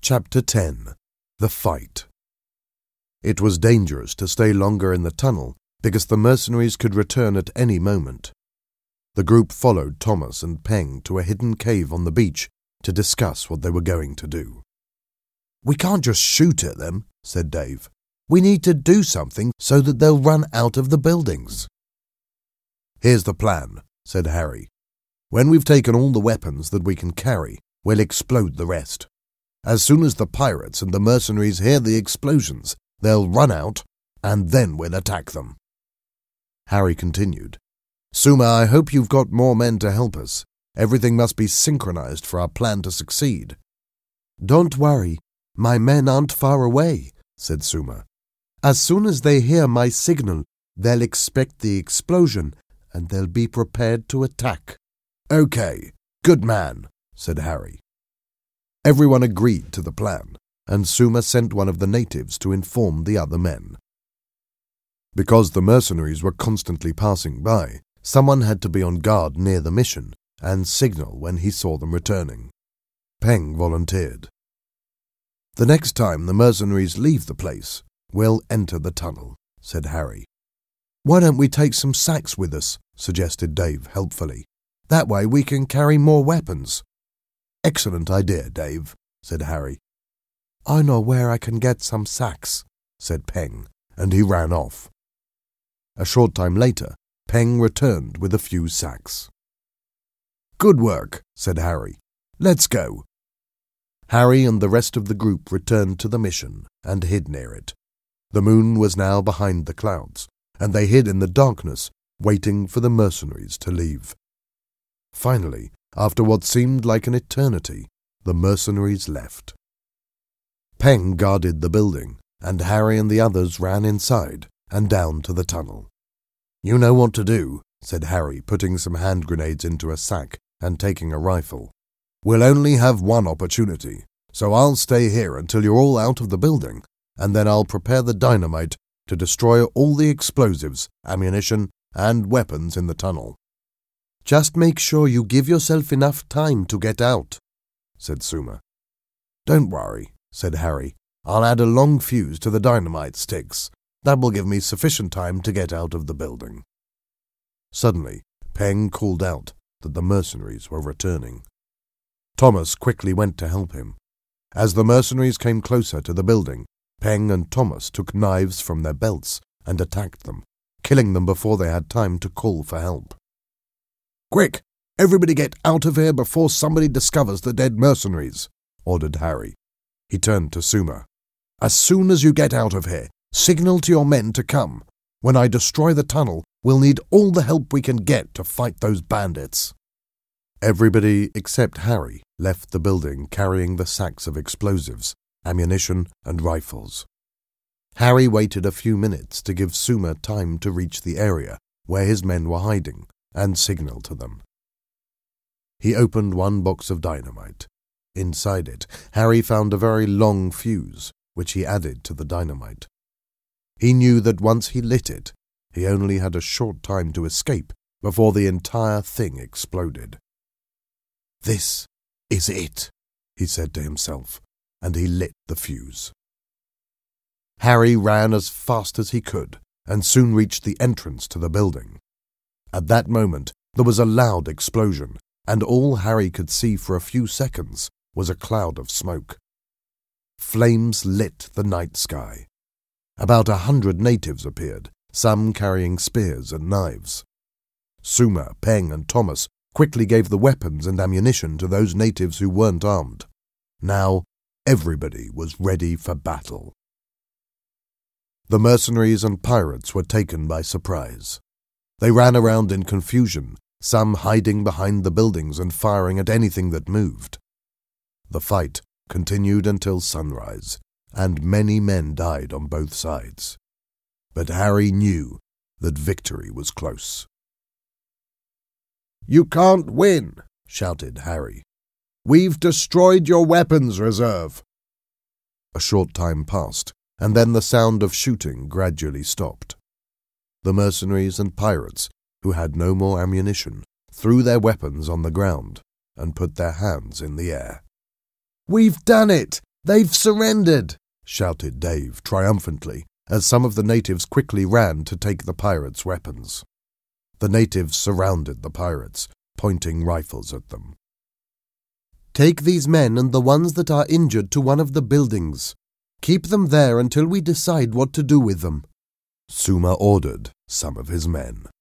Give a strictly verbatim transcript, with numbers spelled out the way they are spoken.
Chapter ten. The Fight. It was dangerous to stay longer in the tunnel because the mercenaries could return at any moment. The group followed Thomas and Peng to a hidden cave on the beach to discuss what they were going to do. "We can't just shoot at them," said Dave. "We need to do something so that they'll run out of the buildings." "Here's the plan," said Harry. "When we've taken all the weapons that we can carry, we'll explode the rest. As soon as the pirates and the mercenaries hear the explosions, they'll run out, and then we'll attack them." Harry continued, "Suma, I hope you've got more men to help us. Everything must be synchronized for our plan to succeed." "Don't worry, my men aren't far away," said Suma. "As soon as they hear my signal, they'll expect the explosion, and they'll be prepared to attack." "Okay, good man," said Harry. Everyone agreed to the plan, and Suma sent one of the natives to inform the other men. Because the mercenaries were constantly passing by, someone had to be on guard near the mission and signal when he saw them returning. Peng volunteered. "The next time the mercenaries leave the place, we'll enter the tunnel," said Harry. "Why don't we take some sacks with us?" suggested Dave helpfully. "That way we can carry more weapons." "Excellent idea, Dave," said Harry. "I know where I can get some sacks," said Peng, and he ran off. A short time later, Peng returned with a few sacks. "Good work," said Harry. "Let's go." Harry and the rest of the group returned to the mission and hid near it. The moon was now behind the clouds, and they hid in the darkness, waiting for the mercenaries to leave. Finally, after what seemed like an eternity, the mercenaries left. Peng guarded the building, and Harry and the others ran inside and down to the tunnel. "You know what to do," said Harry, putting some hand grenades into a sack and taking a rifle. "We'll only have one opportunity, so I'll stay here until you're all out of the building, and then I'll prepare the dynamite to destroy all the explosives, ammunition, and weapons in the tunnel." "Just make sure you give yourself enough time to get out," said Suma. "Don't worry," said Harry. "I'll add a long fuse to the dynamite sticks. That will give me sufficient time to get out of the building." Suddenly, Peng called out that the mercenaries were returning. Thomas quickly went to help him. As the mercenaries came closer to the building, Peng and Thomas took knives from their belts and attacked them, killing them before they had time to call for help. "Quick! Everybody get out of here before somebody discovers the dead mercenaries," ordered Harry. He turned to Suma. "As soon as you get out of here, signal to your men to come. When I destroy the tunnel, we'll need all the help we can get to fight those bandits." Everybody except Harry left the building carrying the sacks of explosives, ammunition, and rifles. Harry waited a few minutes to give Suma time to reach the area where his men were hiding and signal to them. He opened one box of dynamite. Inside it, Harry found a very long fuse, which he added to the dynamite. He knew that once he lit it, he only had a short time to escape before the entire thing exploded. "This is it," he said to himself, and he lit the fuse. Harry ran as fast as he could and soon reached the entrance to the building. At that moment, there was a loud explosion, and all Harry could see for a few seconds was a cloud of smoke. Flames lit the night sky. About a hundred natives appeared, some carrying spears and knives. Suma, Peng, and Thomas quickly gave the weapons and ammunition to those natives who weren't armed. Now, everybody was ready for battle. The mercenaries and pirates were taken by surprise. They ran around in confusion, some hiding behind the buildings and firing at anything that moved. The fight continued until sunrise, and many men died on both sides. But Harry knew that victory was close. "You can't win," shouted Harry. "We've destroyed your weapons reserve." A short time passed, and then the sound of shooting gradually stopped. The mercenaries and pirates, who had no more ammunition, threw their weapons on the ground and put their hands in the air. "We've done it! "They've surrendered!" shouted Dave triumphantly, as some of the natives quickly ran to take the pirates' weapons. The natives surrounded the pirates, pointing rifles at them. "Take these men and the ones that are injured to one of the buildings. Keep them there until we decide what to do with them," Suma ordered some of his men.